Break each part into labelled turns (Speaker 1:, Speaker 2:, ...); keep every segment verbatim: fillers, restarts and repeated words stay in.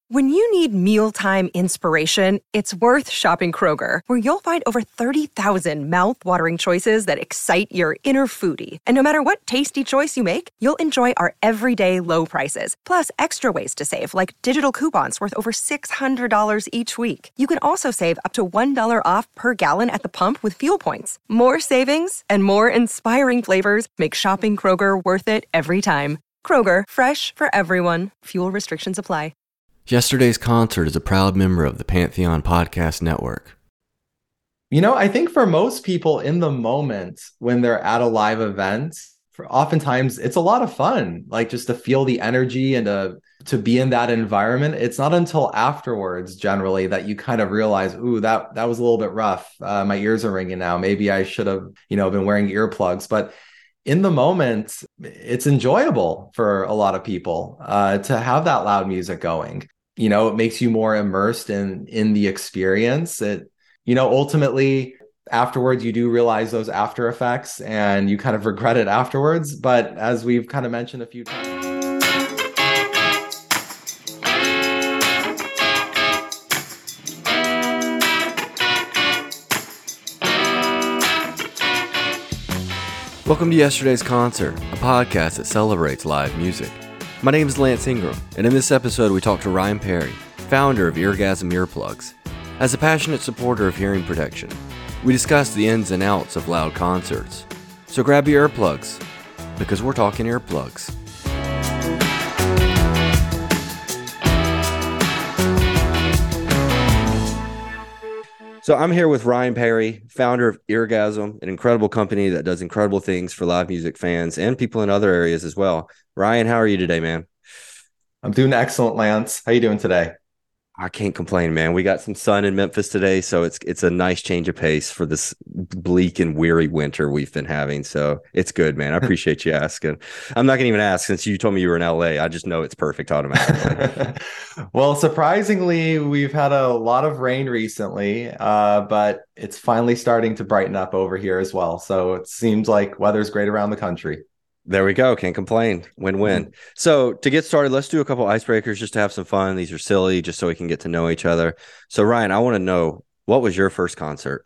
Speaker 1: When you need mealtime inspiration, it's worth shopping Kroger, where you'll find over thirty thousand mouth-watering choices that excite your inner foodie. And no matter what tasty choice you make, you'll enjoy our everyday low prices, plus extra ways to save, like digital coupons worth over six hundred dollars each week. You can also save up to one dollar off per gallon at the pump with fuel points. More savings and more inspiring flavors make shopping Kroger worth it every time. Kroger, fresh for everyone. Fuel restrictions apply.
Speaker 2: Yesterday's Concert is a proud member of the Pantheon Podcast Network.
Speaker 3: You know, I think for most people in the moment when they're at a live event, for oftentimes it's a lot of fun, like just to feel the energy and to, to be in that environment. It's not until afterwards, generally, that you kind of realize, ooh, that, that was a little bit rough. Uh, my ears are ringing now. Maybe I should have, you know, been wearing earplugs. But in the moment, it's enjoyable for a lot of people uh, to have that loud music going. You know, it makes you more immersed in in the experience. It, you know, ultimately afterwards you do realize those after effects and you kind of regret it afterwards. But as we've kind of mentioned a few times.
Speaker 2: Welcome to Yesterday's Concert, a podcast that celebrates live music. My name is Lance Ingram, and in this episode we talk to Ryan Perry, founder of Eargasm Earplugs. As a passionate supporter of hearing protection, we discuss the ins and outs of loud concerts. So grab your earplugs, because we're talking earplugs. So I'm here with Ryan Perry, founder of Eargasm, an incredible company that does incredible things for live music fans and people in other areas as well. Ryan, how are you today, man?
Speaker 3: I'm doing excellent, Lance. How you doing today?
Speaker 2: I can't complain, man. We got some sun in Memphis today, so it's it's a nice change of pace for this bleak and weary winter we've been having. So it's good, man. I appreciate you asking. I'm not going to even ask since you told me you were in L A. I just know it's perfect automatically.
Speaker 3: Well, surprisingly, we've had a lot of rain recently, uh, but it's finally starting to brighten up over here as well. So it seems like weather's great around the country.
Speaker 2: There we go. Can't complain. Win-win. Mm-hmm. So to get started, let's do a couple icebreakers just to have some fun. These are silly, just so we can get to know each other. So Ryan, I want to know, what was your first concert?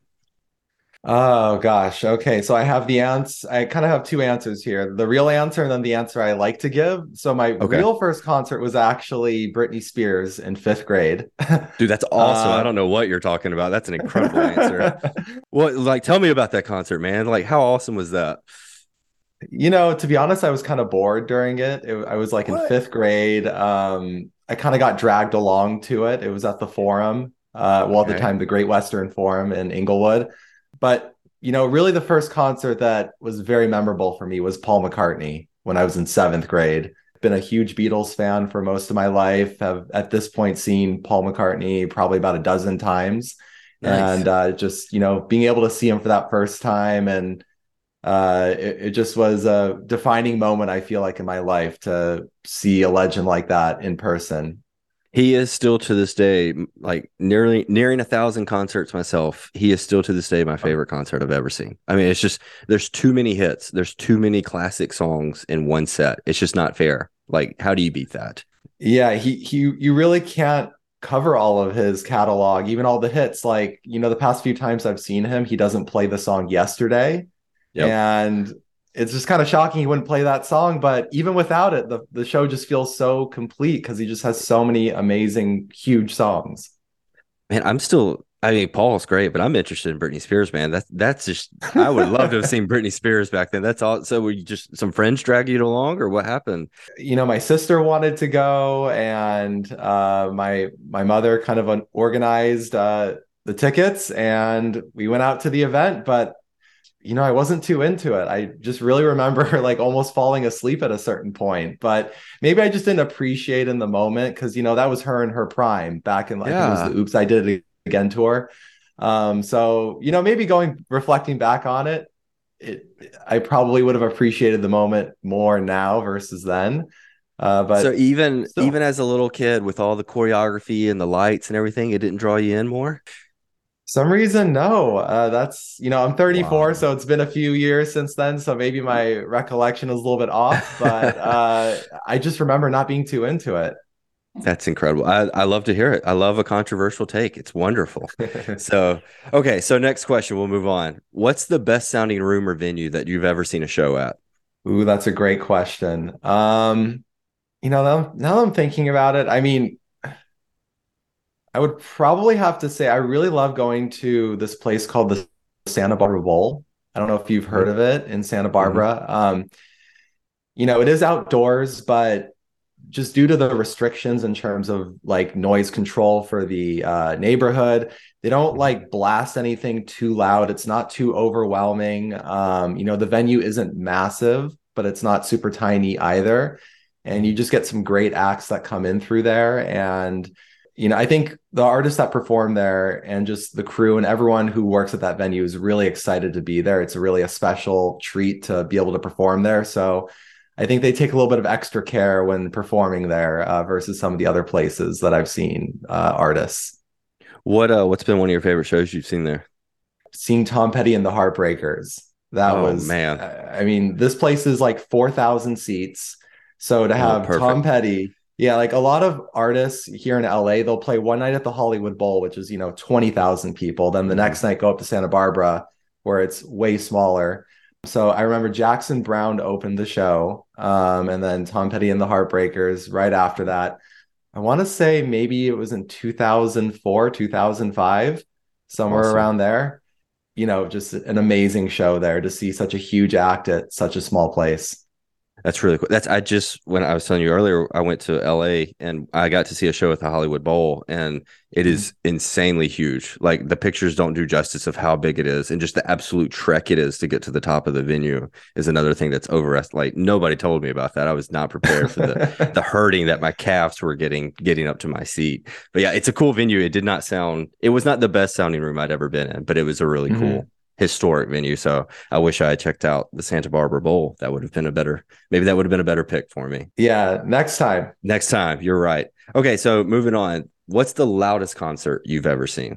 Speaker 3: Oh gosh. Okay. So I have the answer. I kind of have two answers here. The real answer and then the answer I like to give. So my okay. real first concert was actually Britney Spears in fifth grade.
Speaker 2: Dude, that's awesome. Uh, I don't know what you're talking about. That's an incredible answer. Well, like, tell me about that concert, man. Like, how awesome was that?
Speaker 3: You know, to be honest, I was kind of bored during it. it I was like what? in fifth grade. Um, I kind of got dragged along to it. It was at the Forum, uh, well, okay. at the time, the Great Western Forum in Inglewood. But, you know, really the first concert that was very memorable for me was Paul McCartney when I was in seventh grade. Been a huge Beatles fan for most of my life. Have at this point seen Paul McCartney probably about a dozen times. Nice. And uh, just, you know, being able to see him for that first time and Uh, it, it just was a defining moment, I feel like, in my life to see a legend like that in person.
Speaker 2: He is still to this day, like nearly nearing a thousand concerts myself. He is still to this day my favorite concert I've ever seen. I mean, it's just, there's too many hits. There's too many classic songs in one set. It's just not fair. Like, how do you beat that?
Speaker 3: Yeah, he, he, you really can't cover all of his catalog, even all the hits. Like, you know, the past few times I've seen him, he doesn't play the song Yesterday. Yep. And it's just kind of shocking he wouldn't play that song. But even without it, the, the show just feels so complete because he just has so many amazing, huge songs.
Speaker 2: Man, I'm still, I mean, Paul's great, but I'm interested in Britney Spears, man. That's, that's just, I would love to have seen Britney Spears back then. That's all. So were you just, some friends drag you along or what happened?
Speaker 3: You know, my sister wanted to go and uh, my, my mother kind of organized uh, the tickets and we went out to the event, but you know, I wasn't too into it. I just really remember like almost falling asleep at a certain point, but maybe I just didn't appreciate in the moment because, you know, that was her in her prime back in like, yeah. It was the Oops, I Did It Again tour. Um, so, you know, maybe going, reflecting back on it, it, I probably would have appreciated the moment more now versus then. Uh, but
Speaker 2: so even,
Speaker 3: still.
Speaker 2: even as a little kid with all the choreography and the lights and everything, it didn't draw you in more?
Speaker 3: Some reason, no. Uh, that's, you know, I'm thirty-four,
Speaker 2: wow.
Speaker 3: So it's been a few years since then. So maybe my recollection is a little bit off, but uh, I just remember not being too into it.
Speaker 2: That's incredible. I, I love to hear it. I love a controversial take. It's wonderful. So, okay. So, next question, we'll move on. What's the best sounding room or venue that you've ever seen a show at?
Speaker 3: Ooh, that's a great question. Um, you know, now, now that I'm thinking about it, I mean, I would probably have to say I really love going to this place called the Santa Barbara Bowl. I don't know if you've heard
Speaker 2: Mm-hmm.
Speaker 3: of it in Santa
Speaker 2: Mm-hmm.
Speaker 3: Barbara. Um, you know, it is outdoors, but just due to the restrictions in terms of like noise control for the uh, neighborhood, they don't like blast anything too loud. It's not too overwhelming. Um, you know, the venue isn't massive, but it's not super tiny either. And you just get some great acts that come in through there. And, you know, I think the artists that perform there and just the crew and everyone who works at that venue is really excited to be there. It's really a special treat to be able to perform there. So, I think they take a little bit of extra care when performing there uh, versus some of the other places that I've seen uh, artists.
Speaker 2: What uh what's been one of your favorite shows you've seen there?
Speaker 3: Seeing Tom Petty and the Heartbreakers, that
Speaker 2: Oh
Speaker 3: was,
Speaker 2: man.
Speaker 3: I mean, this place is like four thousand seats. So to
Speaker 2: Oh,
Speaker 3: have Tom
Speaker 2: perfect.
Speaker 3: Petty, yeah, like a lot of artists here in L A, they'll play one night at the Hollywood Bowl, which is, you know, twenty thousand people. Then the
Speaker 2: Mhm.
Speaker 3: next night go up to Santa Barbara, where it's way smaller. So I remember Jackson Brown opened the show, um, and then Tom Petty and the Heartbreakers right after that. I want to say maybe it was in two thousand four, two thousand five, somewhere
Speaker 2: Awesome.
Speaker 3: around there. You know, just an amazing show there to see such a huge act at such a small place.
Speaker 2: That's really cool. That's I just when I was telling you earlier, I went to L A and I got to see a show at the Hollywood Bowl, and it
Speaker 3: Mhm.
Speaker 2: is insanely huge. Like the pictures don't do justice of how big it is, and just the absolute trek it is to get to the top of the venue is another thing that's over. Like nobody told me about that. I was not prepared for the the hurting that my calves were getting getting up to my seat. But yeah, it's a cool venue. It did not sound. It was not the best sounding room I'd ever been in, but it was a really
Speaker 3: Mhm.
Speaker 2: cool historic venue. So I wish I had checked out the Santa Barbara Bowl. That would have been a better, maybe that would have been a better pick for me.
Speaker 3: Yeah, next time.
Speaker 2: Next time, you're right. Okay, so moving on. What's the loudest concert you've ever seen?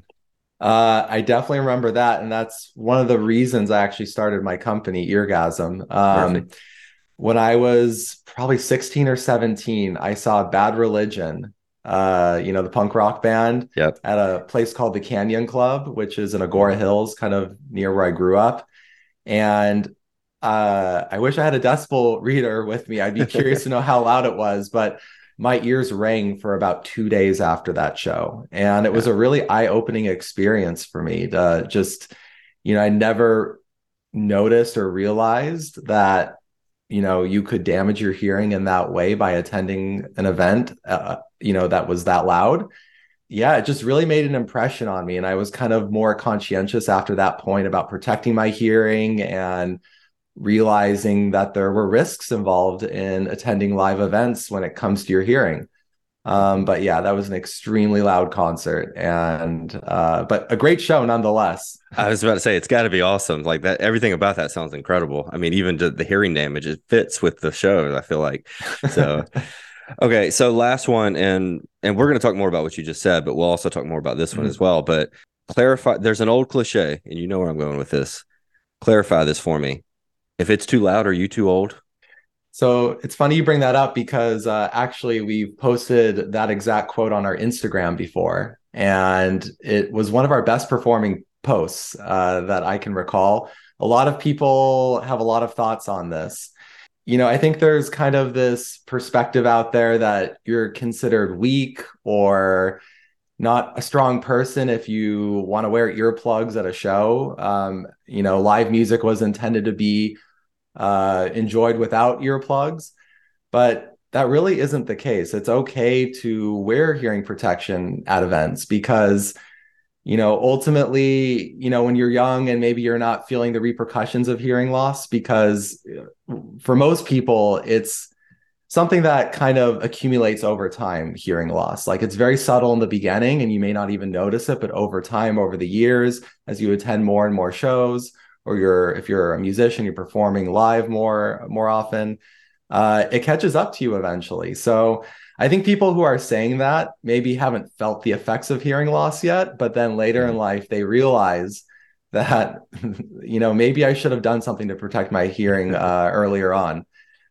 Speaker 3: Uh, I definitely remember that, and that's one of the reasons I actually started my company, Eargasm. Um,
Speaker 2: Perfect.
Speaker 3: when I was probably sixteen or seventeen, I saw Bad Religion, uh, you know, the punk rock band,
Speaker 2: Yep.
Speaker 3: at a place called the Canyon Club, which is in Agora
Speaker 2: Mhm.
Speaker 3: Hills, kind of near where I grew up. And uh, I wish I had a decibel reader with me. I'd be curious to know how loud it was, but my ears rang for about two days after that show. And it was
Speaker 2: Yeah.
Speaker 3: a really eye-opening experience for me to just, you know, I never noticed or realized that, you know, you could damage your hearing in that way by attending an event, uh, you know, that was that loud. Yeah, it just really made an impression on me. And I was kind of more conscientious after that point about protecting my hearing and realizing that there were risks involved in attending live events when it comes to your hearing. Um, but yeah, that was an extremely loud concert and uh, but a great show nonetheless.
Speaker 2: I was about to say it's got to be awesome. Like that, everything about that sounds incredible. I mean, even the, the hearing damage, it fits with the show. I feel like so. Okay, so last one, and and we're going to talk more about what you just said, but we'll also talk more about this one as
Speaker 3: Mhm.
Speaker 2: well. But clarify, there's an old cliche, and you know where I'm going with this. Clarify this for me. If it's too loud, are you too old?
Speaker 3: So it's funny you bring that up because uh, actually we've posted that exact quote on our Instagram before, and it was one of our best performing posts uh, that I can recall. A lot of people have a lot of thoughts on this. You know, I think there's kind of this perspective out there that you're considered weak or not a strong person if you want to wear earplugs at a show. Um, you know, live music was intended to be uh, enjoyed without earplugs, but that really isn't the case. It's okay to wear hearing protection at events because, you know, ultimately, you know, when you're young and maybe you're not feeling the repercussions of hearing loss, because for most people, it's something that kind of accumulates over time, hearing loss. Like it's very subtle in the beginning and you may not even notice it, but over time, over the years, as you attend more and more shows, or you're if you're a musician, you're performing live more more often, uh, it catches up to you eventually. So I think people who are saying that maybe haven't felt the effects of hearing loss yet, but then later in
Speaker 2: Mhm.
Speaker 3: life they realize that you know maybe I should have done something to protect my hearing uh, earlier on.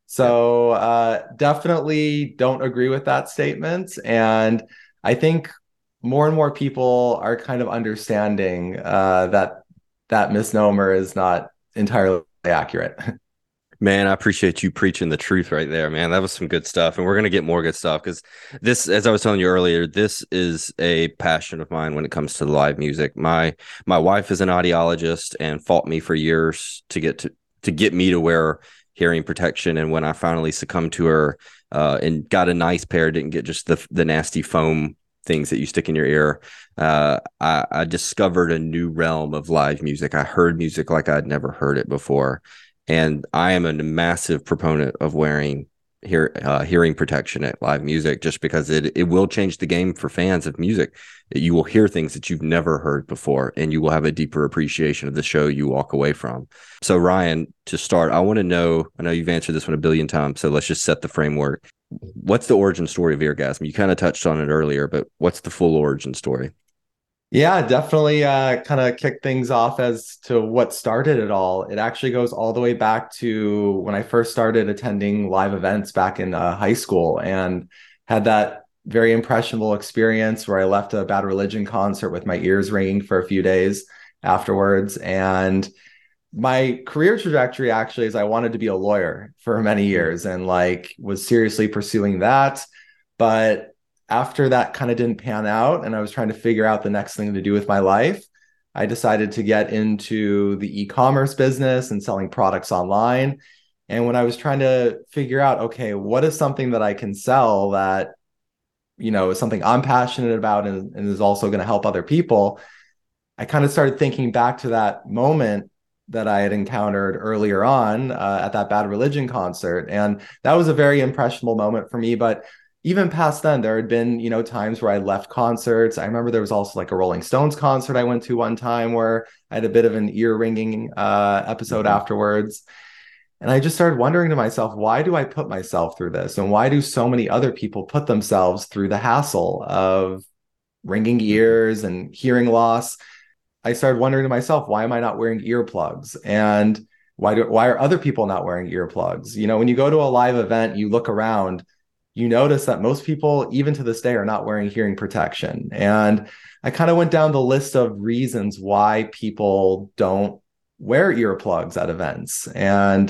Speaker 3: So uh, definitely don't agree with that statement. And I think more and more people are kind of understanding uh, that that misnomer is not entirely accurate.
Speaker 2: Man, I appreciate you preaching the truth right there, man. That was some good stuff. And we're going to get more good stuff because this, as I was telling you earlier, this is a passion of mine when it comes to live music. My my wife is an audiologist and fought me for years to get to to get me to wear hearing protection. And when I finally succumbed to her uh, and got a nice pair, didn't get just the the nasty foam things that you stick in your ear, uh, I, I discovered a new realm of live music. I heard music like I'd never heard it before. And I am a massive proponent of wearing hear, uh, hearing protection at live music, just because it, it will change the game for fans of music. You will hear things that you've never heard before, and you will have a deeper appreciation of the show you walk away from. So, Ryan, to start, I want to know, I know you've answered this one a billion times, so let's just set the framework. What's the origin story of Eargasm? You kind of touched on it earlier, but what's the full origin story?
Speaker 3: Yeah, definitely uh, kind of kick things off as to what started it all. It actually goes all the way back to when I first started attending live events back in uh, high school, and had that very impressionable experience where I left a Bad Religion concert with my ears ringing for a few days afterwards. And my career trajectory actually is I wanted to be a lawyer for many years and like was seriously pursuing that. But after that kind of didn't pan out and I was trying to figure out the next thing to do with my life, I decided to get into the e-commerce business and selling products online. And when I was trying to figure out, okay, what is something that I can sell that, you know, is something I'm passionate about and, and is also going to help other people, I kind of started thinking back to that moment that I had encountered earlier on uh, at that Bad Religion concert. And that was a very impressionable moment for me. But even past then, there had been, you know, times where I left concerts. I remember there was also like a Rolling Stones concert I went to one time where I had a bit of an ear ringing uh, episode mm-hmm. afterwards. And I just started wondering to myself, why do I put myself through this? And why do so many other people put themselves through the hassle of ringing ears and hearing loss? I started wondering to myself, why am I not wearing earplugs? And why do why are other people not wearing earplugs? You know, when you go to a live event, you look around, you notice that most people, even to this day, are not wearing hearing protection. And I kind of went down the list of reasons why people don't wear earplugs at events. And,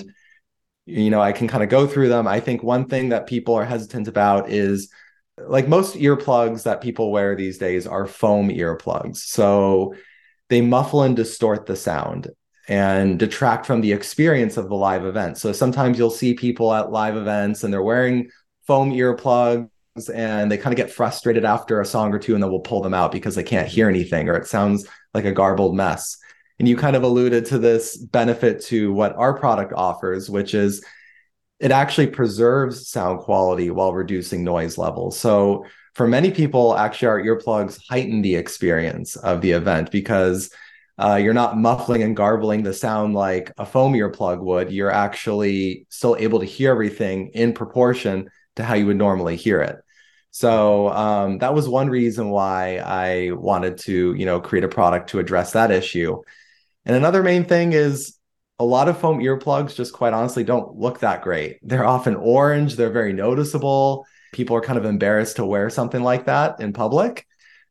Speaker 3: you know, I can kind of go through them. I think one thing that people are hesitant about is, like most earplugs that people wear these days are foam earplugs. So they muffle and distort the sound and detract from the experience of the live event. So sometimes you'll see people at live events and they're wearing foam earplugs and they kind of get frustrated after a song or two and then we'll pull them out because they can't hear anything or it sounds like a garbled mess. And you kind of alluded to this benefit to what our product offers, which is it actually preserves sound quality while reducing noise levels. So for many people, actually, our earplugs heighten the experience of the event because uh, you're not muffling and garbling the sound like a foam earplug would. You're actually still able to hear everything in proportion to how you would normally hear it. So um, that was one reason why I wanted to, you know, create a product to address that issue. And another main thing is a lot of foam earplugs just quite honestly don't look that great. They're often orange. They're very noticeable. People are kind of embarrassed to wear something like that in public.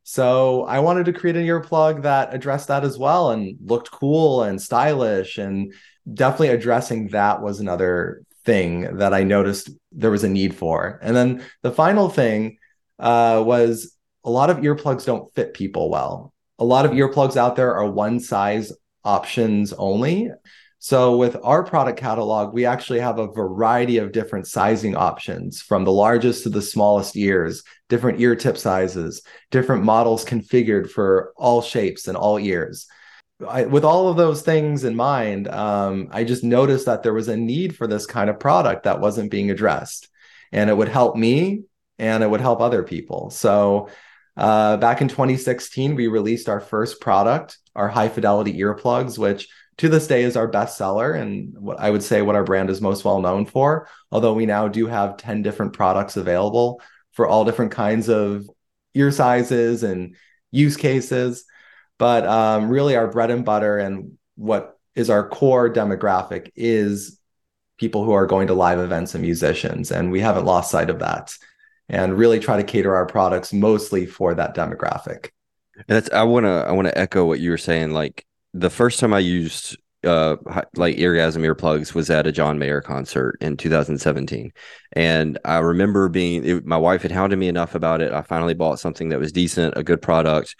Speaker 3: So I wanted to create an earplug that addressed that as well and looked cool and stylish. And definitely addressing that was another thing that I noticed there was a need for. And then the final thing uh, was a lot of earplugs don't fit people well. A lot of earplugs out there are one size options only. So with our product catalog, we actually have a variety of different sizing options from the largest to the smallest ears, different ear tip sizes, different models configured for all shapes and all ears. I, with all of those things in mind, um, I just noticed that there was a need for this kind of product that wasn't being addressed. And it would help me and it would help other people. So uh, back in twenty sixteen, we released our first product, our high fidelity earplugs, which to this day is our best seller and what I would say what our brand is most well known for, although we now do have ten different products available for all different kinds of ear sizes and use cases. But um, really our bread and butter and what is our core demographic is people who are going to live events and musicians. And we haven't lost sight of that and really try to cater our products mostly for that demographic.
Speaker 2: And that's, I want to, I want to echo what you were saying. Like the first time I used uh like Eargasm earplugs was at a John Mayer concert in two thousand seventeen. And I remember being, it, my wife had hounded me enough about it. I finally bought something that was decent, a good product.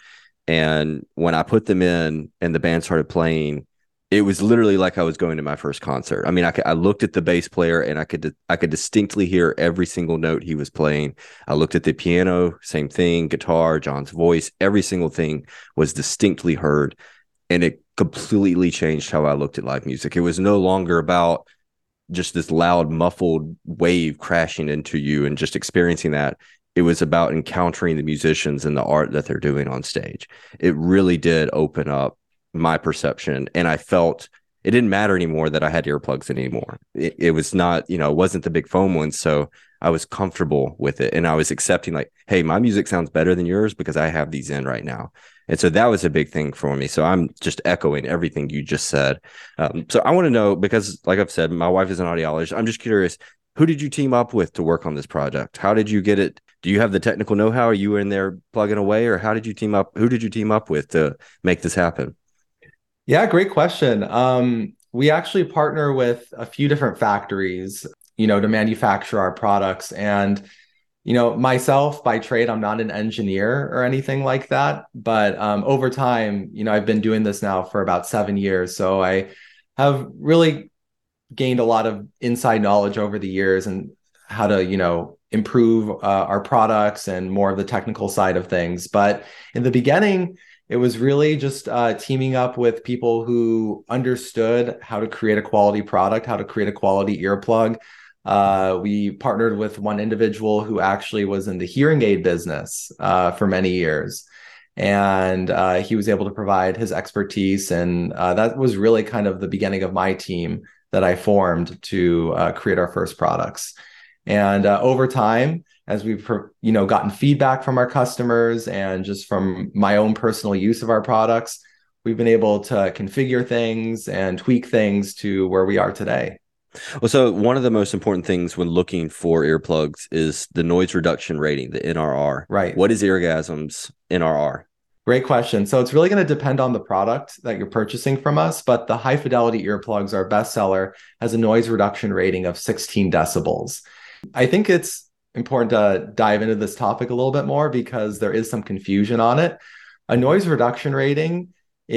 Speaker 2: And when I put them in and the band started playing, it was literally like I was going to my first concert. I mean, I, could, I looked at the bass player and I could I could distinctly hear every single note he was playing. I looked at the piano, same thing, guitar, John's voice, every single thing was distinctly heard. And it completely changed how I looked at live music. It was no longer about just this loud, muffled wave crashing into you and just experiencing that. It was about encountering the musicians and the art that they're doing on stage. It really did open up my perception. And I felt it didn't matter anymore that I had earplugs in anymore. It, it was not, you know, it wasn't the big foam ones. So I was comfortable with it. And I was accepting like, hey, my music sounds better than yours because I have these in right now. And so that was a big thing for me. So I'm just echoing everything you just said. Um, so I want to know, because like I've said, my wife is an audiologist. I'm just curious, who did you team up with to work on this project? How did you get it? Do you have the technical know-how? Are you in there plugging away, or how did you team up? Who did you team up with to make this happen?
Speaker 3: Yeah, great question. Um, we actually partner with a few different factories, you know, to manufacture our products. And you know, myself by trade, I'm not an engineer or anything like that. But um, over time, you know, I've been doing this now for about seven years. So I have really gained a lot of inside knowledge over the years and how to, you know, improve uh, our products and more of the technical side of things. But in the beginning, it was really just uh, teaming up with people who understood how to create a quality product, how to create a quality earplug. Uh, we partnered with one individual who actually was in the hearing aid business uh, for many years. And uh, he was able to provide his expertise. And uh, that was really kind of the beginning of my team that I formed to uh, create our first products. And uh, over time, as we've you know gotten feedback from our customers and just from my own personal use of our products, we've been able to configure things and tweak things to where we are today.
Speaker 2: Well, so one of the most important things when looking for earplugs is the noise reduction rating, the N R R.
Speaker 3: Right.
Speaker 2: What is Eargasm's N R R?
Speaker 3: Great question. So it's really going to depend on the product that you're purchasing from us, but the high fidelity earplugs, our bestseller, has a noise reduction rating of sixteen decibels. I think it's important to dive into this topic a little bit more because there is some confusion on it. A noise reduction rating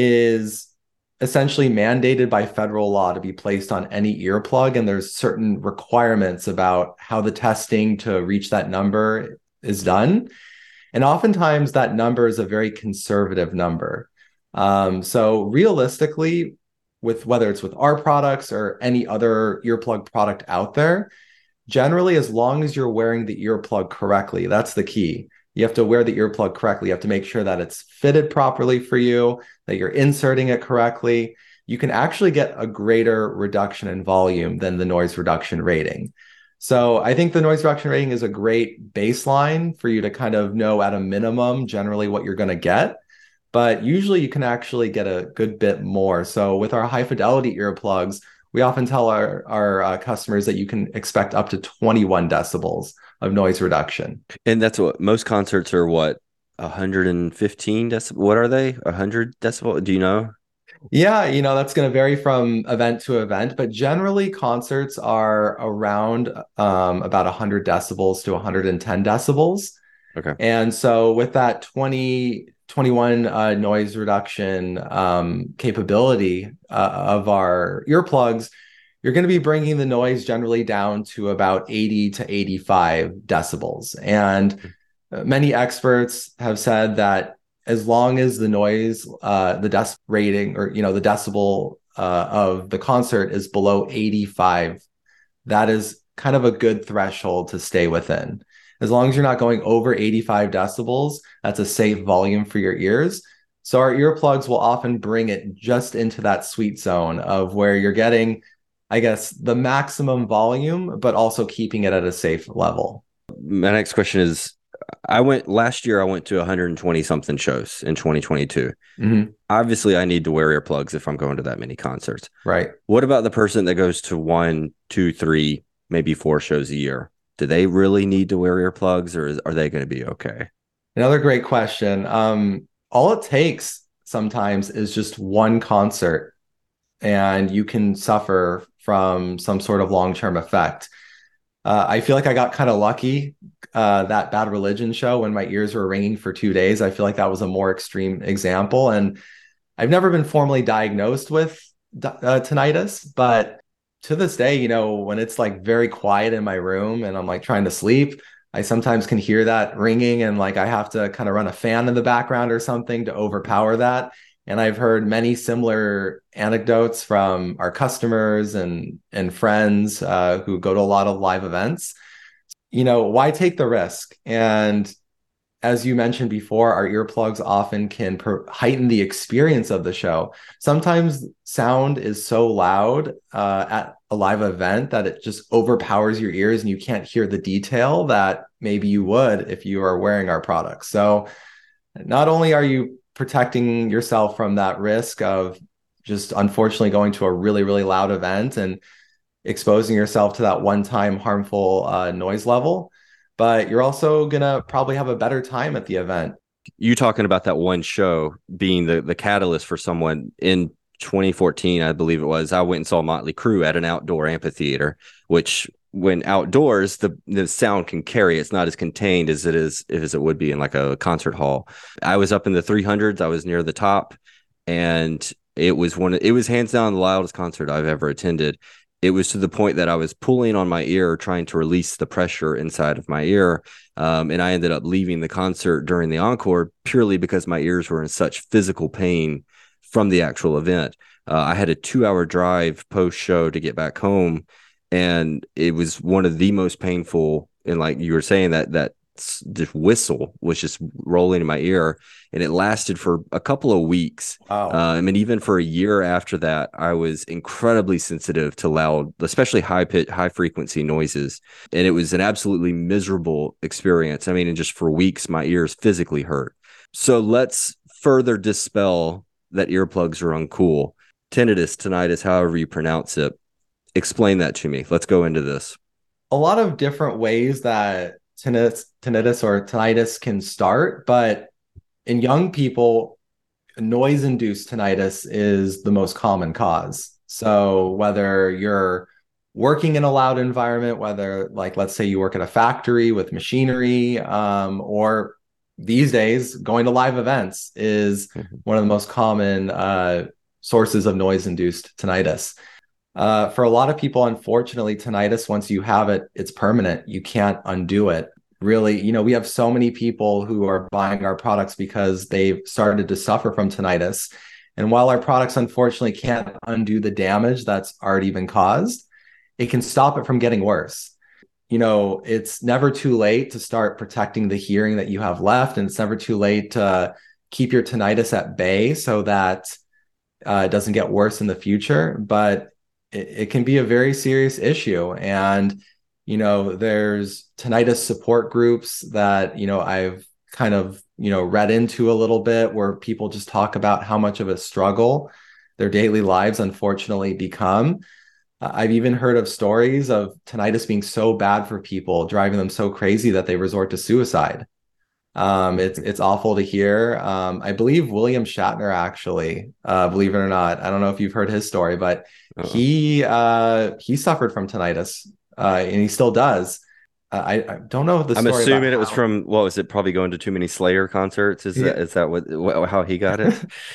Speaker 3: is essentially mandated by federal law to be placed on any earplug, and there's certain requirements about how the testing to reach that number is done. And oftentimes that number is a very conservative number. Um, so realistically, with whether it's with our products or any other earplug product out there, generally, as long as you're wearing the earplug correctly, that's the key. You have to wear the earplug correctly. You have to make sure that it's fitted properly for you, that you're inserting it correctly. You can actually get a greater reduction in volume than the noise reduction rating. So I think the noise reduction rating is a great baseline for you to kind of know at a minimum generally what you're going to get. But usually you can actually get a good bit more. So with our high fidelity earplugs, we often tell our, our uh, customers that you can expect up to twenty-one decibels of noise reduction.
Speaker 2: And that's what most concerts are, what, one hundred fifteen decibels? What are they? one hundred decibel? Do you know?
Speaker 3: Yeah, you know, that's going to vary from event to event, but generally concerts are around um, about one hundred decibels to one hundred ten decibels.
Speaker 2: Okay.
Speaker 3: And so with that twenty, twenty-one uh, noise reduction um, capability uh, of our earplugs, you're going to be bringing the noise generally down to about eighty to eighty-five decibels. And many experts have said that as long as the noise, uh, the decibel rating, or, you know, the decibel uh, of the concert is below eighty-five, that is kind of a good threshold to stay within. As long as you're not going over eighty-five decibels, that's a safe volume for your ears. So our earplugs will often bring it just into that sweet zone of where you're getting, I guess, the maximum volume, but also keeping it at a safe level.
Speaker 2: My next question is, I went last year, I went to one hundred twenty something shows in twenty twenty-two.
Speaker 3: Mm-hmm.
Speaker 2: Obviously, I need to wear earplugs if I'm going to that many concerts.
Speaker 3: Right.
Speaker 2: What about the person that goes to one, two, three, maybe four shows a year? Do they really need to wear earplugs, or is, are they going to be okay?
Speaker 3: Another great question. Um, all it takes sometimes is just one concert, and you can suffer from some sort of long-term effect. Uh, I feel like I got kind of lucky uh, that Bad Religion show when my ears were ringing for two days. I feel like that was a more extreme example. And I've never been formally diagnosed with uh, tinnitus, but to this day, you know, when it's like very quiet in my room and I'm like trying to sleep, I sometimes can hear that ringing and like I have to kind of run a fan in the background or something to overpower that. And I've heard many similar anecdotes from our customers and and friends uh, who go to a lot of live events. You know, why take the risk? And as you mentioned before, our earplugs often can per- heighten the experience of the show. Sometimes sound is so loud uh, at a live event that it just overpowers your ears and you can't hear the detail that maybe you would if you are wearing our products. So not only are you protecting yourself from that risk of just unfortunately going to a really, really loud event and exposing yourself to that one-time harmful uh, noise level, but you're also going to probably have a better time at the event.
Speaker 2: You talking about that one show being the, the catalyst for someone in twenty fourteen, I believe it was, I went and saw Motley Crue at an outdoor amphitheater, which when outdoors, the, the sound can carry. It's not as contained as it is as it would be in like a concert hall. I was up in the three hundreds. I was near the top, and it was one. It was hands down the loudest concert I've ever attended. It was to the point that I was pulling on my ear, trying to release the pressure inside of my ear. Um, and I ended up leaving the concert during the encore purely because my ears were in such physical pain from the actual event. Uh, I had a two hour drive post show to get back home. And it was one of the most painful. And like you were saying, that, that just whistle was just rolling in my ear, and it lasted for a couple of weeks.
Speaker 3: Wow.
Speaker 2: Uh, I mean, even for a year after that, I was incredibly sensitive to loud, especially high pitch, high frequency noises. And it was an absolutely miserable experience. I mean, and just for weeks, my ears physically hurt. So let's further dispel that earplugs are uncool. Tinnitus, tinnitus, however you pronounce it. Explain that to me. Let's go into this.
Speaker 3: A lot of different ways that tinnitus, tinnitus or tinnitus can start, but in young people, noise-induced tinnitus is the most common cause. So whether you're working in a loud environment, whether like, let's say you work at a factory with machinery, um, or these days going to live events is mm-hmm. one of the most common uh, sources of noise-induced tinnitus. Uh, for a lot of people, unfortunately, tinnitus, once you have it, it's permanent. You can't undo it. Really, you know, we have so many people who are buying our products because they've started to suffer from tinnitus. And while our products, unfortunately, can't undo the damage that's already been caused, it can stop it from getting worse. You know, it's never too late to start protecting the hearing that you have left. And it's never too late to keep your tinnitus at bay so that uh, it doesn't get worse in the future. But it, it can be a very serious issue. And, you know, there's tinnitus support groups that, you know, I've kind of, you know, read into a little bit where people just talk about how much of a struggle their daily lives unfortunately become. Uh, I've even heard of stories of tinnitus being so bad for people, driving them so crazy that they resort to suicide. Um, it's it's awful to hear. Um, I believe William Shatner actually, uh, believe it or not, I don't know if you've heard his story, but uh-huh. he uh, he suffered from tinnitus, uh, and he still does. Uh, I, I don't know the
Speaker 2: I'm
Speaker 3: story.
Speaker 2: assuming it
Speaker 3: how.
Speaker 2: was from, what was it? Probably going to too many Slayer concerts. Is yeah. that is that what, what how he got it?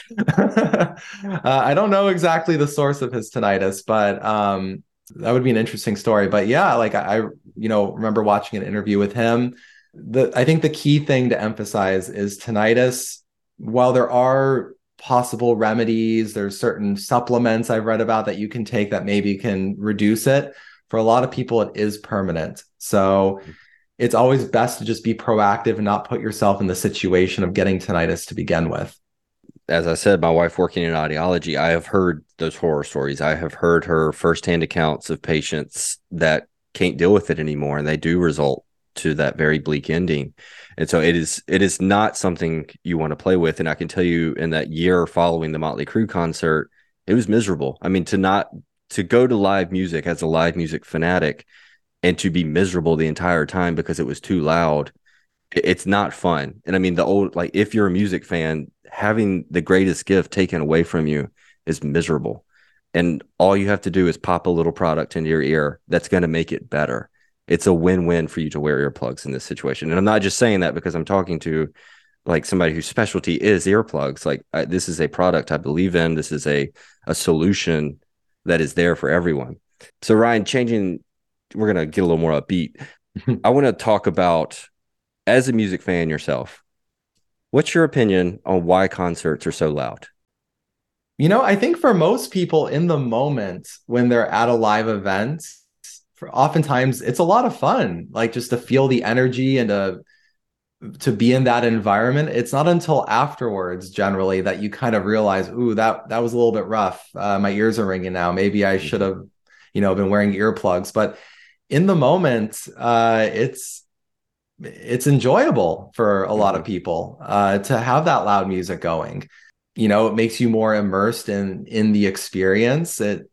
Speaker 3: uh, I don't know exactly the source of his tinnitus, but um, that would be an interesting story. But yeah, like I, I, you know, remember watching an interview with him. The I think the key thing to emphasize is tinnitus. While there are possible remedies, there's certain supplements I've read about that you can take that maybe can reduce it. For a lot of people, it is permanent. So it's always best to just be proactive and not put yourself in the situation of getting tinnitus to begin with.
Speaker 2: As I said, my wife working in audiology, I have heard those horror stories. I have heard her firsthand accounts of patients that can't deal with it anymore, and they do result to that very bleak ending. And so it is it is not something you want to play with. And I can tell you, in that year following the Motley Crue concert, it was miserable. I mean, to not to go to live music as a live music fanatic and to be miserable the entire time because it was too loud, it's not fun. And I mean, the old, like, if you're a music fan, having the greatest gift taken away from you is miserable. And all you have to do is pop a little product into your ear that's going to make it better. It's a win-win for you to wear earplugs in this situation. And I'm not just saying that because I'm talking to like somebody whose specialty is earplugs. Like, I, this is a product I believe in. This is a, a solution that is there for everyone. So Ryan, changing, we're going to get a little more upbeat. I want to talk about, as a music fan yourself, what's your opinion on why concerts are so loud?
Speaker 3: You know, I think for most people in the moment when they're at a live event, for oftentimes it's a lot of fun, like just to feel the energy and to to be in that environment. It's not until afterwards generally that you kind of realize, ooh, that that was a little bit rough. Uh, my ears are ringing now. Maybe I should have, you know, been wearing earplugs. But in the moment, uh, it's it's enjoyable for a lot of people uh, to have that loud music going. You know, it makes you more immersed in in the experience. It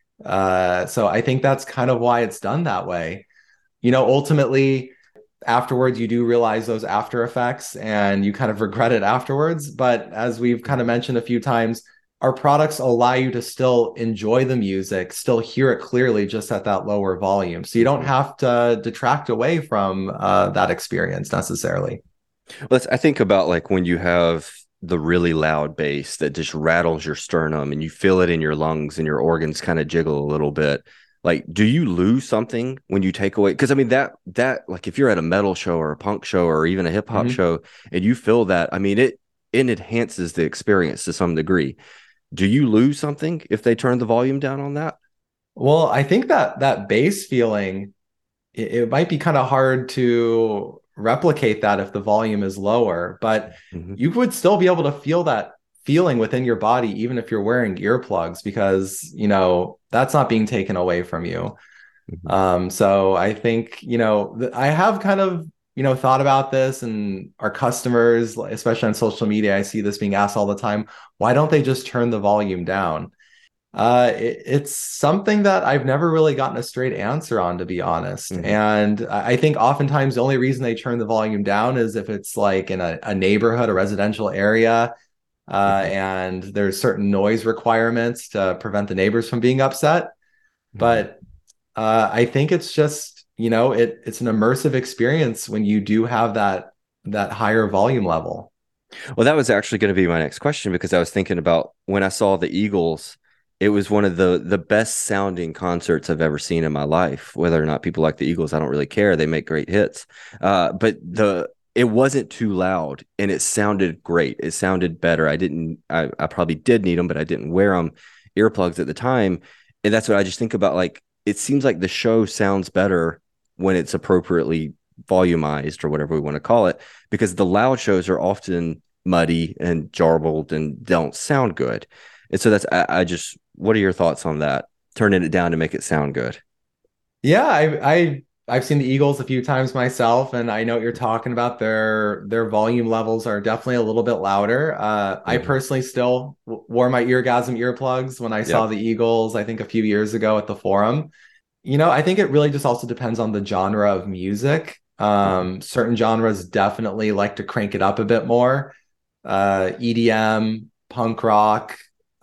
Speaker 3: uh, so I think that's kind of why it's done that way. You know, ultimately, afterwards, you do realize those after effects and you kind of regret it afterwards. But as we've kind of mentioned a few times, our products allow you to still enjoy the music, still hear it clearly, just at that lower volume. So you don't have to detract away from uh, that experience necessarily.
Speaker 2: Let's, I think about like when you have the really loud bass that just rattles your sternum and you feel it in your lungs and your organs kind of jiggle a little bit. Like, do you lose something when you take away? Because I mean, that, that like if you're at a metal show or a punk show or even a hip hop mm-hmm. show and you feel that, I mean, it, it enhances the experience to some degree. Do you lose something if they turn the volume down on that?
Speaker 3: Well, I think that that bass feeling, it, it might be kind of hard to replicate that if the volume is lower, but mm-hmm. you would still be able to feel that feeling within your body, even if you're wearing earplugs, because, you know, that's not being taken away from you. Mm-hmm. Um, so I think, you know, th- I have kind of, you know, thought about this, and our customers, especially on social media, I see this being asked all the time. Why don't they just turn the volume down? Uh, it, it's something that I've never really gotten a straight answer on, to be honest. Mm-hmm. And I think oftentimes the only reason they turn the volume down is if it's like in a, a neighborhood, a residential area, uh, mm-hmm. and there's certain noise requirements to prevent the neighbors from being upset. Mm-hmm. But uh, I think it's just, you know, it it's an immersive experience when you do have that that higher volume level.
Speaker 2: Well, that was actually going to be my next question, because I was thinking about when I saw the Eagles. It was one of the the best sounding concerts I've ever seen in my life. Whether or not people like the Eagles, I don't really care. They make great hits. Uh, but the it wasn't too loud, and it sounded great. It sounded better. I didn't. I, I probably did need them, but I didn't wear them earplugs at the time. And that's what I just think about. Like, it seems like the show sounds better when it's appropriately volumized, or whatever we want to call it, because the loud shows are often muddy and jarbled and don't sound good. And so that's I, I just. What are your thoughts on that? Turning it down to make it sound good.
Speaker 3: Yeah, I, I I've seen the Eagles a few times myself, and I know what you're talking about. Their their volume levels are definitely a little bit louder. Uh, mm-hmm. I personally still w- wore my Eargasm earplugs when I yep. saw the Eagles, I think a few years ago at the Forum. You know, I think it really just also depends on the genre of music. Um, mm-hmm. Certain genres definitely like to crank it up a bit more. Uh, E D M, punk rock,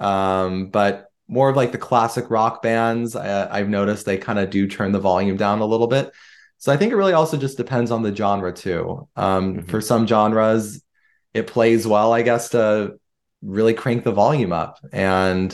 Speaker 3: um, but more of like the classic rock bands, I, I've noticed they kind of do turn the volume down a little bit. So I think it really also just depends on the genre too. Um, mm-hmm. For some genres, it plays well, I guess, to really crank the volume up. And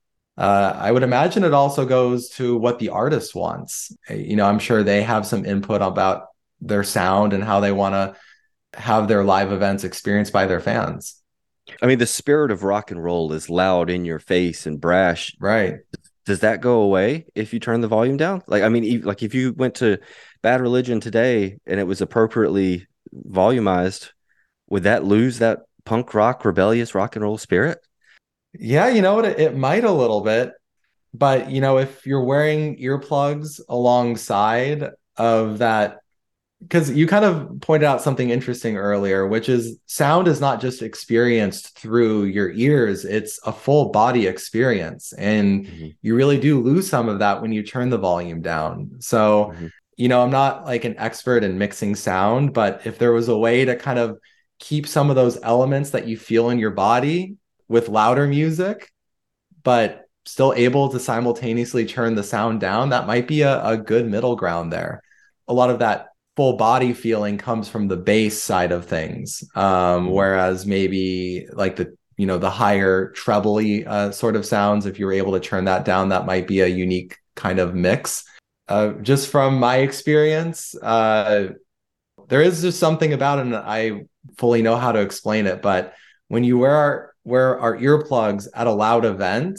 Speaker 3: uh, I would imagine it also goes to what the artist wants. You know, I'm sure they have some input about their sound and how they want to have their live events experienced by their fans.
Speaker 2: I mean, the spirit of rock and roll is loud, in your face, and brash.
Speaker 3: Right.
Speaker 2: Does that go away if you turn the volume down? Like, I mean, like if you went to Bad Religion today and it was appropriately volumized, would that lose that punk rock, rebellious rock and roll spirit?
Speaker 3: Yeah, you know what? It, it might a little bit. But, you know, if you're wearing earplugs alongside of that because you kind of pointed out something interesting earlier, which is sound is not just experienced through your ears, it's a full body experience. And mm-hmm. you really do lose some of that when you turn the volume down. So, mm-hmm. you know, I'm not like an expert in mixing sound, but if there was a way to kind of keep some of those elements that you feel in your body with louder music, but still able to simultaneously turn the sound down, that might be a, a good middle ground there. A lot of that full body feeling comes from the bass side of things, um, whereas maybe like the you know the higher trebly uh, sort of sounds, if you were able to turn that down, that might be a unique kind of mix. Uh, just from my experience, uh, there is just something about it, and I fully know how to explain it, but when you wear our, wear our earplugs at a loud event,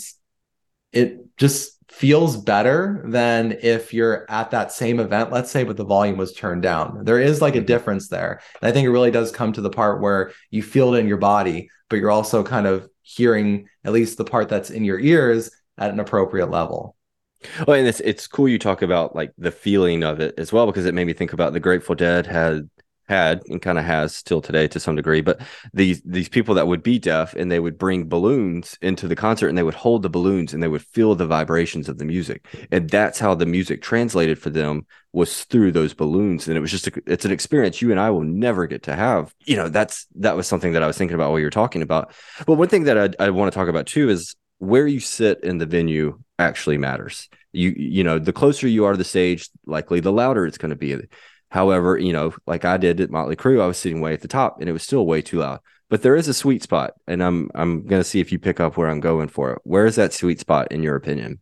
Speaker 3: it just feels better than if you're at that same event, let's say, but the volume was turned down. There is like a difference there. And I think it really does come to the part where you feel it in your body, but you're also kind of hearing at least the part that's in your ears at an appropriate level.
Speaker 2: Well, and it's it's cool you talk about like the feeling of it as well, because it made me think about the Grateful Dead had had and kind of has still today to some degree, but these these people that would be deaf, and they would bring balloons into the concert, and they would hold the balloons and they would feel the vibrations of the music, and that's how the music translated for them, was through those balloons. And it was just a, it's an experience you and I will never get to have. You know, that's that was something that I was thinking about while you were talking about. But one thing that I, I want to talk about too is where you sit in the venue actually matters. You you know, the closer you are to the stage, likely the louder it's going to be. However, you know, like I did at Motley Crue, I was sitting way at the top and it was still way too loud. But there is a sweet spot, and I'm I'm going to see if you pick up where I'm going for it. Where is that sweet spot in your opinion?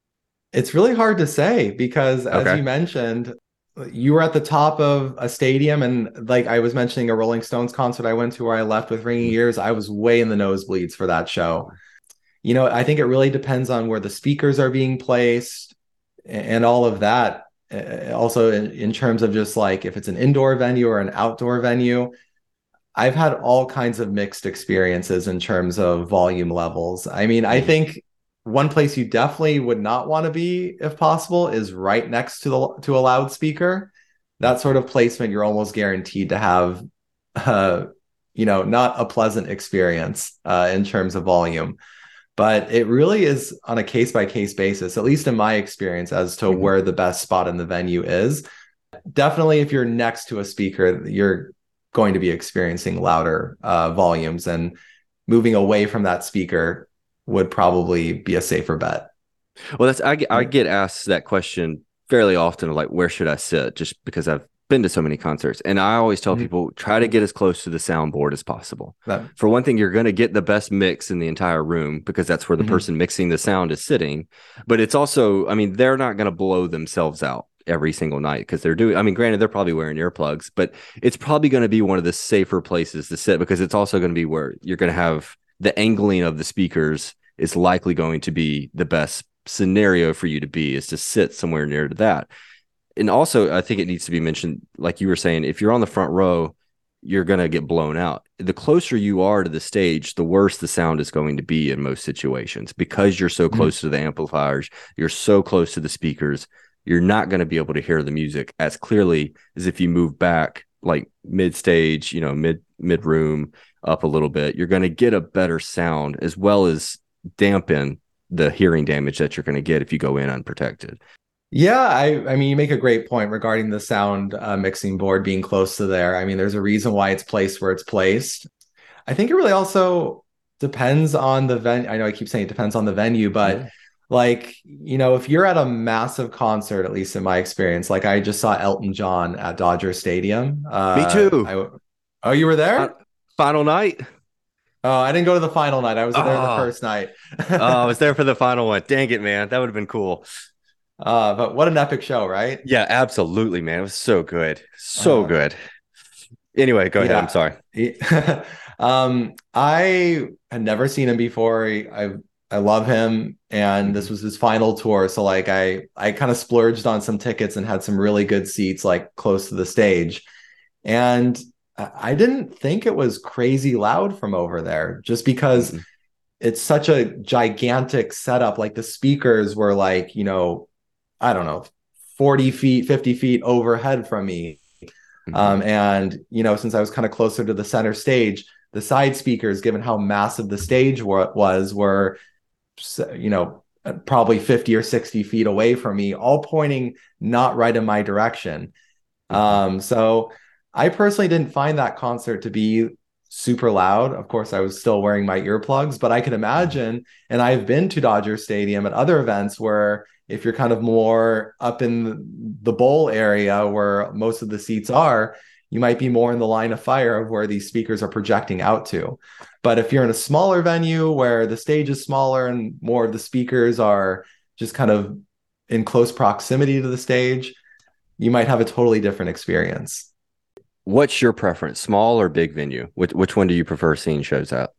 Speaker 3: It's really hard to say because, as okay. you mentioned, you were at the top of a stadium, and like I was mentioning a Rolling Stones concert I went to where I left with ringing ears, I was way in the nosebleeds for that show. You know, I think it really depends on where the speakers are being placed and all of that. Also, in, in terms of just like if it's an indoor venue or an outdoor venue, I've had all kinds of mixed experiences in terms of volume levels. I mean, I think one place you definitely would not want to be, if possible, is right next to the to a loudspeaker. That sort of placement, you're almost guaranteed to have, uh, you know, not a pleasant experience uh, in terms of volume. But it really is on a case-by-case basis, at least in my experience, as to mm-hmm. where the best spot in the venue is. Definitely, if you're next to a speaker, you're going to be experiencing louder uh, volumes, and moving away from that speaker would probably be a safer bet.
Speaker 2: Well, that's I, I get asked that question fairly often, like, where should I sit? Just because I've been to so many concerts, and I always tell mm-hmm. people, try to get as close to the soundboard as possible. That, for one thing, you're going to get the best mix in the entire room because that's where the mm-hmm. person mixing the sound is sitting. But it's also, I mean, they're not going to blow themselves out every single night because they're doing, I mean, granted, they're probably wearing earplugs, but it's probably going to be one of the safer places to sit, because it's also going to be where you're going to have the angling of the speakers is likely going to be the best scenario for you to be, is to sit somewhere near to that. And also, I think it needs to be mentioned, like you were saying, if you're on the front row, you're going to get blown out. The closer you are to the stage, the worse the sound is going to be in most situations, because you're so close mm-hmm. to the amplifiers, you're so close to the speakers, you're not going to be able to hear the music as clearly as if you move back, like mid stage, you know, mid mid room up a little bit. You're going to get a better sound, as well as dampen the hearing damage that you're going to get if you go in unprotected.
Speaker 3: Yeah, I, I mean, you make a great point regarding the sound uh, mixing board being close to there. I mean, there's a reason why it's placed where it's placed. I think it really also depends on the venue. I know I keep saying it depends on the venue, but yeah. like, you know, if you're at a massive concert, at least in my experience, like I just saw Elton John at Dodger Stadium. Uh,
Speaker 2: Me too.
Speaker 3: I, oh, you were there?
Speaker 2: Uh, final night?
Speaker 3: Oh, I didn't go to the final night. I was oh. there the first night.
Speaker 2: oh, I was there for the final one. Dang it, man. That would have been cool.
Speaker 3: Uh, but what an epic show, right?
Speaker 2: Yeah, absolutely, man. It was so good. So uh, good. Anyway, go yeah. ahead. I'm sorry.
Speaker 3: um, I had never seen him before. I I love him, and this was his final tour. So like I I kind of splurged on some tickets and had some really good seats like close to the stage. And I didn't think it was crazy loud from over there, just because mm-hmm. it's such a gigantic setup. Like the speakers were like, you know, I don't know, forty feet, fifty feet overhead from me.
Speaker 2: Mm-hmm.
Speaker 3: Um, and, you know, since I was kind of closer to the center stage, the side speakers, given how massive the stage wa- was, were, you know, probably fifty or sixty feet away from me, all pointing not right in my direction.
Speaker 2: Mm-hmm.
Speaker 3: Um, so I personally didn't find that concert to be super loud. Of course, I was still wearing my earplugs, but I could imagine, and I've been to Dodger Stadium at other events where if you're kind of more up in the bowl area where most of the seats are, you might be more in the line of fire of where these speakers are projecting out to. But if you're in a smaller venue where the stage is smaller and more of the speakers are just kind of in close proximity to the stage, you might have a totally different experience.
Speaker 2: What's your preference, small or big venue? Which which one do you prefer seeing shows at?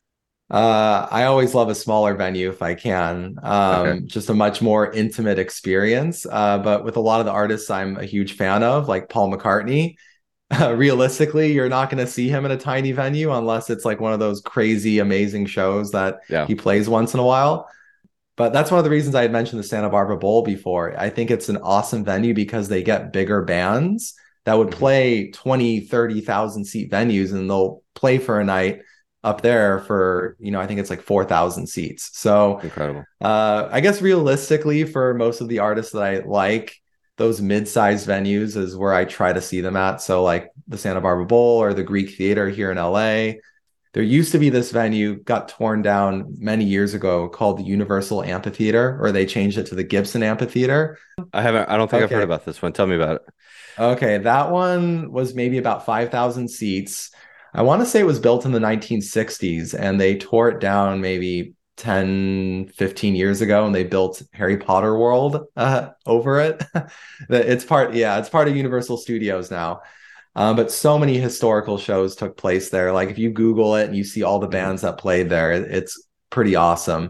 Speaker 3: Uh, I always love a smaller venue if I can.
Speaker 2: Okay.
Speaker 3: Um, just a much more intimate experience. Uh, but with a lot of the artists I'm a huge fan of, like Paul McCartney, uh, realistically, you're not going to see him in a tiny venue unless it's like one of those crazy, amazing shows that
Speaker 2: Yeah.
Speaker 3: he plays once in a while. But that's one of the reasons I had mentioned the Santa Barbara Bowl before. I think it's an awesome venue because they get bigger bands that would
Speaker 2: Mhm.
Speaker 3: play twenty, thirty thousand seat venues, and they'll play for a night up there for, you know, I think it's like four thousand seats. So
Speaker 2: Incredible.
Speaker 3: uh, I guess realistically, for most of the artists that I like, those mid-sized venues is where I try to see them at. So like the Santa Barbara Bowl or the Greek Theater here in L A. There used to be this venue, got torn down many years ago, called the Universal Amphitheater, or they changed it to the Gibson Amphitheater.
Speaker 2: I haven't I don't think I've heard
Speaker 3: Okay.
Speaker 2: about this one. Tell me about it.
Speaker 3: Okay, that one was maybe about five thousand seats. I want to say it was built in the nineteen sixties, and they tore it down maybe ten, fifteen years ago, and they built Harry Potter World uh, over it. It's part, yeah, it's part of Universal Studios now. Um, but so many historical shows took place there. Like if you Google it and you see all the
Speaker 2: Mhm.
Speaker 3: bands that played there, it, it's pretty awesome.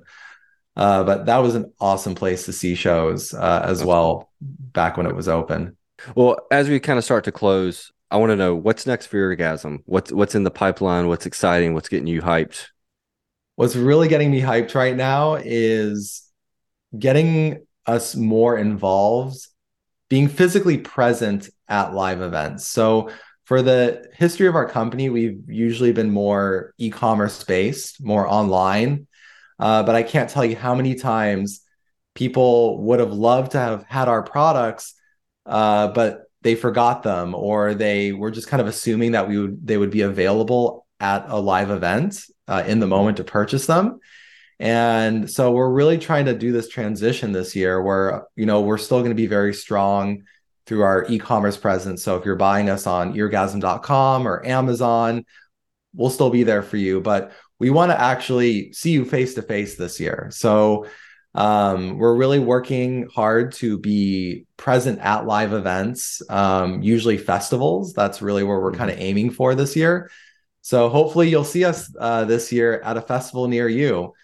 Speaker 3: Uh, but that was an awesome place to see shows uh, as
Speaker 2: That's
Speaker 3: well
Speaker 2: cool.
Speaker 3: back when it was open.
Speaker 2: Well, as we kind of start to close, I want to know what's next for Orgasm. What's what's in the pipeline? What's exciting? What's getting you hyped?
Speaker 3: What's really getting me hyped right now is getting us more involved, being physically present at live events. So for the history of our company, we've usually been more e-commerce based, more online. Uh, but I can't tell you how many times people would have loved to have had our products, uh, but they forgot them, or they were just kind of assuming that we would they would be available at a live event uh, in the moment to purchase them. And so we're really trying to do this transition this year where, you know, we're still going to be very strong through our e-commerce presence. So if you're buying us on eargasm dot com or Amazon, we'll still be there for you. But we want to actually see you face to face this year. So um, we're really working hard to be present at live events, um, usually festivals. That's really where we're
Speaker 2: Mhm.
Speaker 3: kind of aiming for this year. So hopefully you'll see us uh, this year at a festival near you.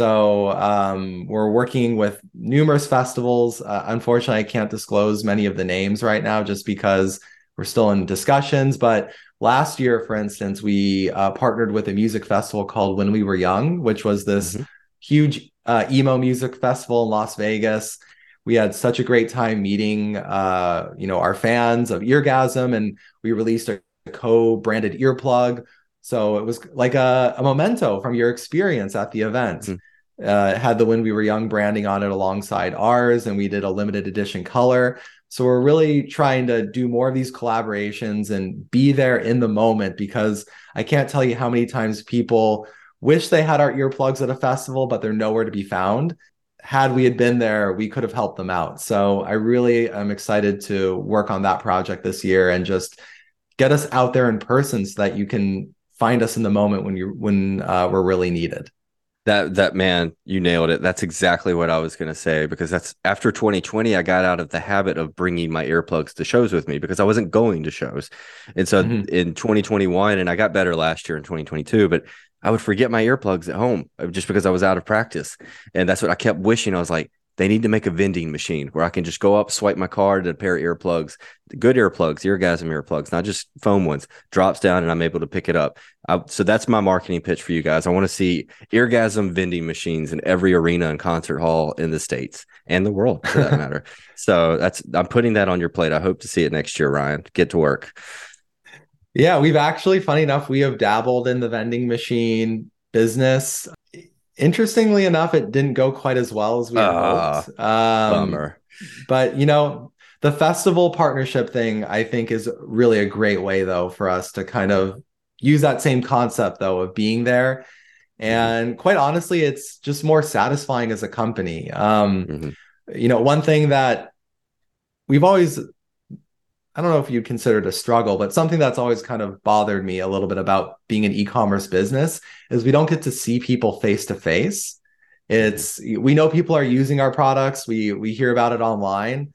Speaker 3: So um, we're working with numerous festivals. Uh, unfortunately, I can't disclose many of the names right now just because we're still in discussions. But last year, for instance, we uh, partnered with a music festival called When We Were Young, which was this
Speaker 2: Mhm.
Speaker 3: huge uh, emo music festival in Las Vegas. We had such a great time meeting, uh, you know, our fans of Eargasm, and we released a co-branded earplug. So it was like a, a memento from your experience at the event.
Speaker 2: Mhm.
Speaker 3: Uh, it had the When We Were Young branding on it alongside ours, and we did a limited edition color. So we're really trying to do more of these collaborations and be there in the moment, because I can't tell you how many times people wish they had our earplugs at a festival, but they're nowhere to be found. Had we had been there, we could have helped them out. So I really am excited to work on that project this year and just get us out there in person so that you can find us in the moment when you when uh, we're really needed.
Speaker 2: That that man, you nailed it. That's exactly what I was going to say, because that's after twenty twenty, I got out of the habit of bringing my earplugs to shows with me because I wasn't going to shows. And so
Speaker 3: Mhm.
Speaker 2: in twenty twenty-one, and I got better last year in twenty twenty-two, but I would forget my earplugs at home just because I was out of practice. And that's what I kept wishing. I was like, they need to make a vending machine where I can just go up, swipe my card, and a pair of earplugs, good earplugs, Eargasm earplugs, not just foam ones, drops down and I'm able to pick it up. I, so that's my marketing pitch for you guys. I want to see Eargasm vending machines in every arena and concert hall in the States and the world, for that matter. So that's I'm putting that on your plate. I hope to see it next year, Ryan. Get to work.
Speaker 3: Yeah, we've actually, funny enough, we have dabbled in the vending machine business. Interestingly enough, it didn't go quite as well as we had
Speaker 2: Ah,
Speaker 3: hoped. Um,
Speaker 2: bummer.
Speaker 3: but you know, the festival partnership thing, I think, is really a great way though for us to kind of use that same concept though of being there.
Speaker 2: Hmm.
Speaker 3: And quite honestly, it's just more satisfying as a company. Um,
Speaker 2: Hmm.
Speaker 3: you know, one thing that we've always, I don't know if you'd consider it a struggle, but something that's always kind of bothered me a little bit about being an e-commerce business is we don't get to see people face to face.
Speaker 2: Hmm.
Speaker 3: It's we know people are using our products, we we hear about it online,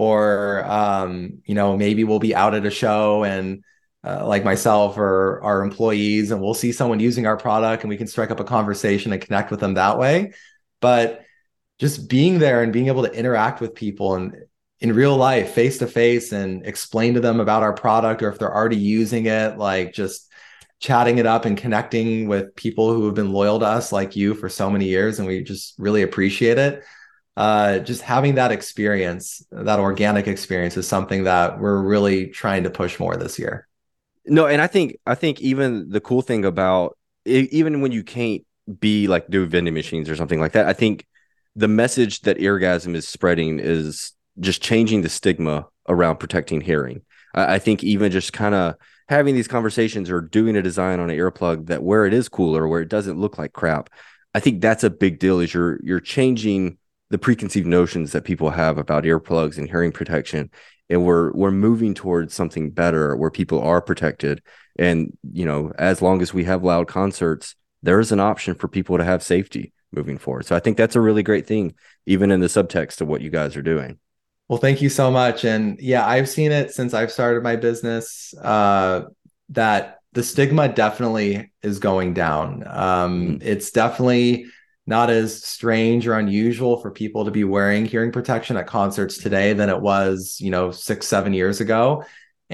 Speaker 3: or um, you know, maybe we'll be out at a show and uh, like myself or our employees, and we'll see someone using our product and we can strike up a conversation and connect with them that way. But just being there and being able to interact with people and in real life, face to face, and explain to them about our product, or if they're already using it, like just chatting it up and connecting with people who have been loyal to us like you for so many years, and we just really appreciate it. Uh, just having that experience, that organic experience, is something that we're really trying to push more this year.
Speaker 2: No, and I think I think even the cool thing about e- even when you can't be like do vending machines or something like that, I think the message that Eargasm is spreading is just changing the stigma around protecting hearing. I, I think even just kind of having these conversations or doing a design on an earplug that where it is cooler, where it doesn't look like crap, I think that's a big deal. Is you're you're changing the preconceived notions that people have about earplugs and hearing protection, and we're we're moving towards something better where people are protected. And you know, as long as we have loud concerts, there is an option for people to have safety moving forward. So I think that's a really great thing, even in the subtext of what you guys are doing.
Speaker 3: Well, thank you so much. And yeah, I've seen it since I've started my business, uh, that the stigma definitely is going down. Um,
Speaker 2: Mm-hmm.
Speaker 3: it's definitely not as strange or unusual for people to be wearing hearing protection at concerts today than it was, you know, six, seven years ago.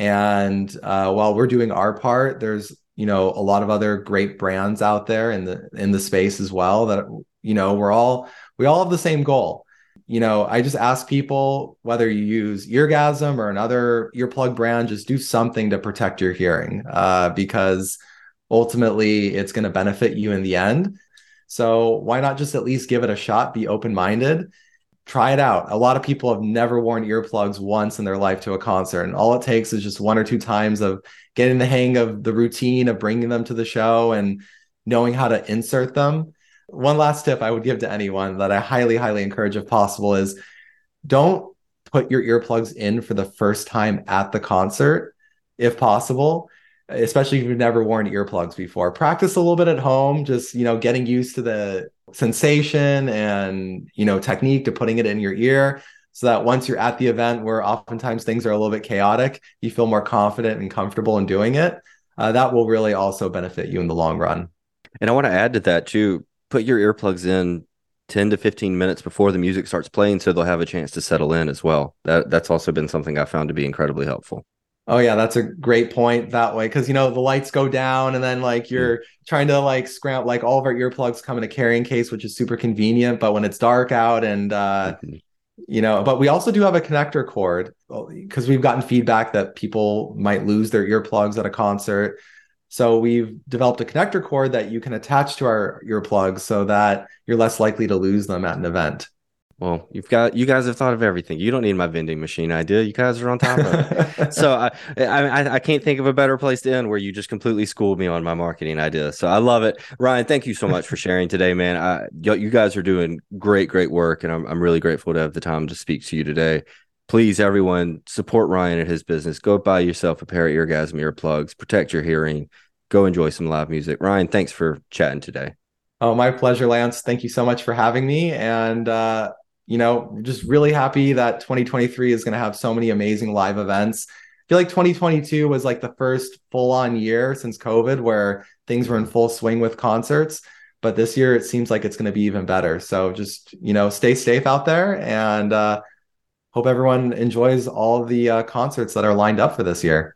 Speaker 3: And uh, while we're doing our part, there's, you know, a lot of other great brands out there in the in the space as well that, you know, we're all we all have the same goal. You know, I just ask people, whether you use Eargasm or another earplug brand, just do something to protect your hearing, uh, because ultimately it's going to benefit you in the end. So why not just at least give it a shot, be open-minded, try it out. A lot of people have never worn earplugs once in their life to a concert, and all it takes is just one or two times of getting the hang of the routine of bringing them to the show and knowing how to insert them. One last tip I would give to anyone that I highly, highly encourage if possible is don't put your earplugs in for the first time at the concert, if possible, especially if you've never worn earplugs before. Practice a little bit at home, just, you know, getting used to the sensation and, you know, technique to putting it in your ear, so that once you're at the event, where oftentimes things are a little bit chaotic, you feel more confident and comfortable in doing it. Uh, that will really also benefit you in the long run.
Speaker 2: And I want to add to that too. Put your earplugs in ten to fifteen minutes before the music starts playing so they'll have a chance to settle in as well. That that's also been something I found to be incredibly helpful.
Speaker 3: Oh yeah, that's a great point that way, because you know the lights go down and then like
Speaker 2: Mm.
Speaker 3: you're trying to like scramble, like all of our earplugs come in a carrying case, which is super convenient. But when it's dark out and uh,
Speaker 2: Mhm.
Speaker 3: you know, but we also do have a connector cord because we've gotten feedback that people might lose their earplugs at a concert. So we've developed a connector cord that you can attach to our earplugs so that you're less likely to lose them at an event.
Speaker 2: Well, you've got you guys have thought of everything. You don't need my vending machine idea. You guys are on top of it. So I, I I can't think of a better place to end where you just completely schooled me on my marketing idea. So I love it, Ryan. Thank you so much for sharing today, man. I, you guys are doing great, great work, and I'm I'm really grateful to have the time to speak to you today. Please, everyone, support Ryan and his business. Go buy yourself a pair of Eargasm earplugs. Protect your hearing. Go enjoy some live music. Ryan, thanks for chatting today.
Speaker 3: Oh, my pleasure, Lance. Thank you so much for having me. And, uh, you know, just really happy that twenty twenty-three is going to have so many amazing live events. I feel like twenty twenty-two was like the first full on year since COVID where things were in full swing with concerts. But this year, it seems like it's going to be even better. So just, you know, stay safe out there, and uh, hope everyone enjoys all the uh, concerts that are lined up for this year.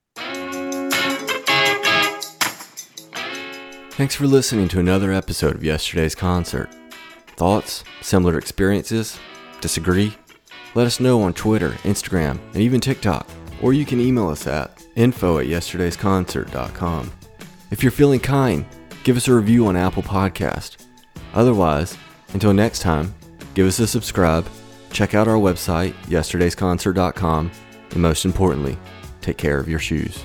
Speaker 2: Thanks for listening to another episode of Yesterday's Concert. Thoughts? Similar experiences? Disagree? Let us know on Twitter, Instagram, and even TikTok or you can email us at info at yesterdays concert dot com. If you're feeling kind, give us a review on Apple Podcast. Otherwise, until next time, give us a subscribe, check out our website, yesterdays concert dot com, and most importantly, take care of your shoes.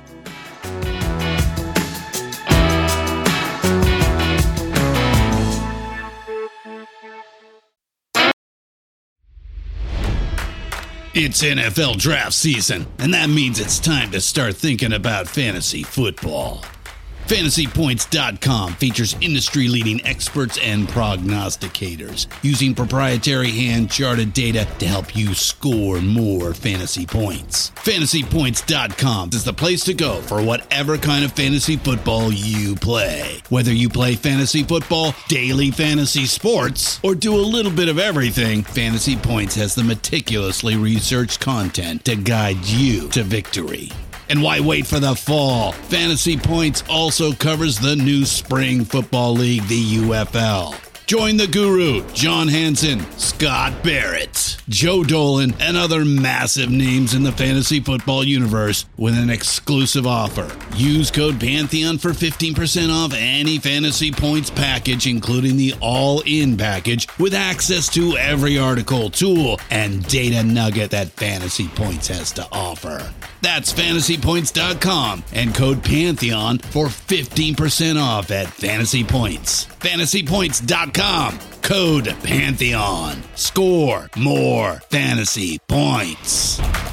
Speaker 4: It's N F L draft season, and that means it's time to start thinking about fantasy football. Fantasy Points dot com features industry-leading experts and prognosticators using proprietary hand-charted data to help you score more fantasy points. Fantasy Points dot com is the place to go for whatever kind of fantasy football you play. Whether you play fantasy football, daily fantasy sports, or do a little bit of everything, Fantasy Points has the meticulously researched content to guide you to victory. And why wait for the fall? Fantasy Points also covers the new spring football league, the U F L. Join the guru, John Hansen, Scott Barrett, Joe Dolan, and other massive names in the fantasy football universe with an exclusive offer. Use code Pantheon for fifteen percent off any Fantasy Points package, including the all-in package, with access to every article, tool, and data nugget that Fantasy Points has to offer. That's Fantasy Points dot com and code Pantheon for fifteen percent off at Fantasy Points. Fantasy Points dot com, code Pantheon. Score more fantasy points.